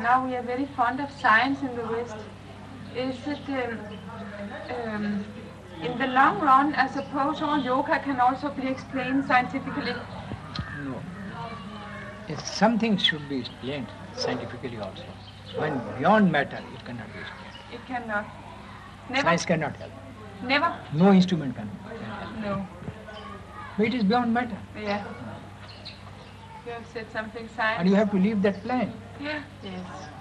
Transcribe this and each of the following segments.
now we are very fond of science in the West. Is it in the long run, I suppose all yoga can also be explained scientifically? No. If something should be explained scientifically also. When beyond matter, it cannot be explained. It cannot. Never? Science cannot help. Never? No instrument can help. No. But it is beyond matter. Yeah. You have said something science. And you have to leave that plane. Yeah. Yes.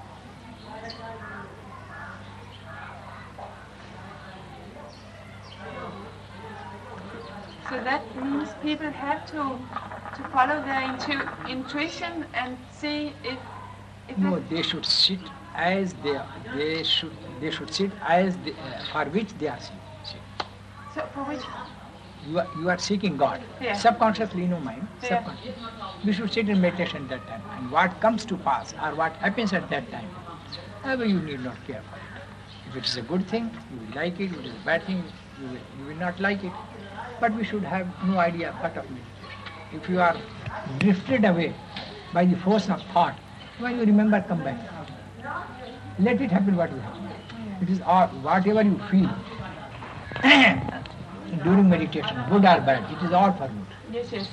So that means people have to follow their intuition and see if No, they should sit as they are. They should sit as for which they are seeking. So for which? You are seeking God. Yeah. Subconsciously, no mind. Yeah. Subconsciously. We should sit in meditation that time. And what comes to pass or what happens at that time, you need not care for it. If it is a good thing, you will like it. If it is a bad thing, you will not like it. But we should have no idea what of meditation. If you are drifted away by the force of thought, when you remember, come back. Let it happen what will happen. It is all, whatever you feel during meditation, good or bad, it is all for good. Yes, yes.